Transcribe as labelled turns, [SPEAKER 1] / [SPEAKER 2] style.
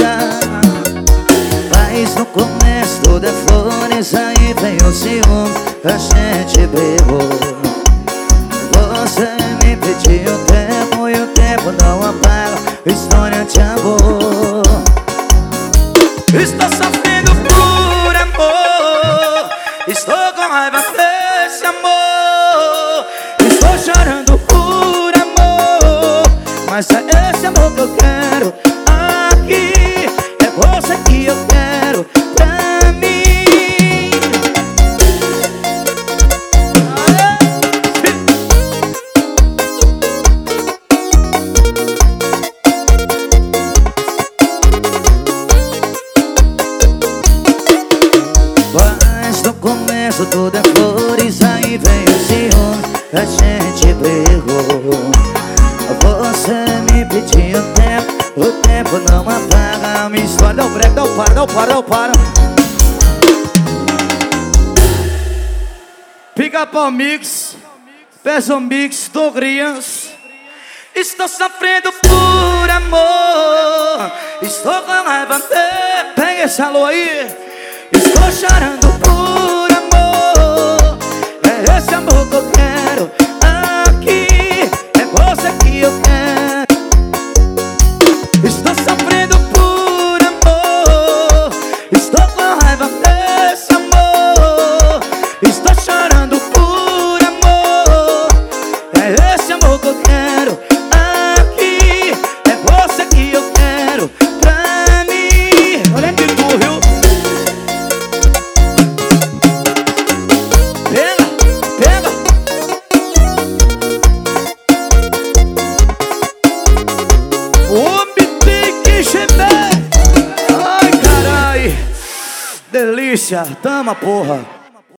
[SPEAKER 1] pagar. Mas no começo tudo é flores, aí veio o ciúme, a gente brigou. Você me pediu tempo e o tempo não apaga história de amor. Estou sofrendo por amor, estou com raiva desse amor. Estou chorando por amor, mas é esse amor que eu quero aqui. É você que eu quero pra mim. Mas no começo tudo é flores, aí vem o ciúme, a gente brigou. Você me pediu tempo, o tempo não apaga a minha história. Dá o break, dá o para, dá o para, dá o para. Pica-pau mix, peça um mix do criança. Estou sofrendo por amor, estou com raiva dele. Pega esse alô aí. Estou chorando por amor, é esse amor que eu quero aqui. É você que eu quero. Estou sofrendo por amor, estou com raiva desse amor. Estou chorando por amor, é esse amor que eu quero aqui. É você que eu quero pra mim. Olha que tu, viu? Pega! Homem tem que chegar. Ai, carai. Delícia, tama, porra.